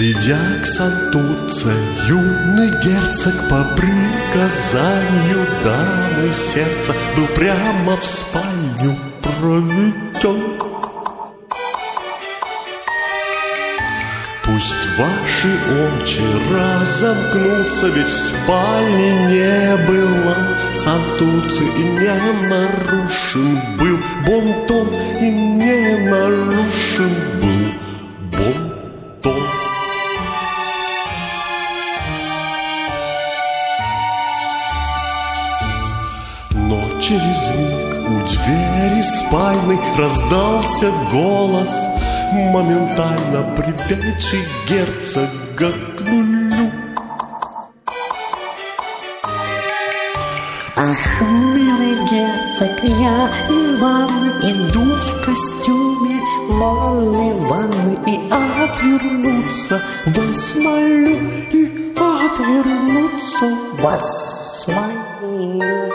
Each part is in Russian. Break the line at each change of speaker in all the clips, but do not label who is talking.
Придя к Сантуце, юный герцог по приказанию дамы сердца был прямо в спальню проведен. Пусть ваши очи разомкнутся, ведь в спальне не было Сантуцы, и не нарушен был бон-тон, и не нарушен был бон-тон. Но через миг у двери спальни раздался голос, моментально приведший герцога к нулю.
Ах, милый герцог, я из ванны иду в костюме модной ванны, и отвернуться вас молю, и отвернуться вас молю.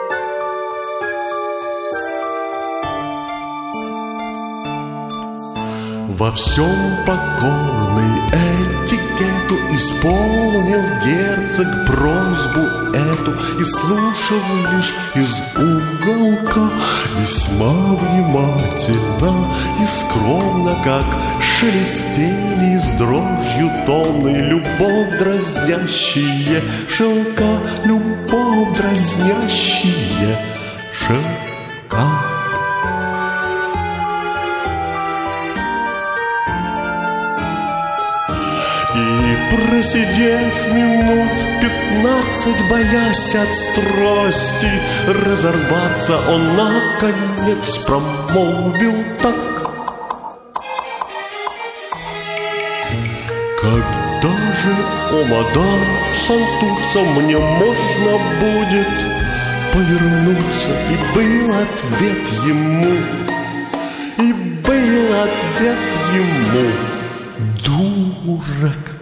Во всем покорный этикету исполнил герцог просьбу эту и слушал лишь из уголка, весьма внимательно и скромно, как шелестели с дрожью томной любовь дразнящие шелка, любовь дразнящие шелка. И просидев минут 15, боясь от страсти разорваться, он наконец промолвил так: когда же, о мадам Сантуца, мне можно будет повернуться? И был ответ ему, и был ответ ему: дурак.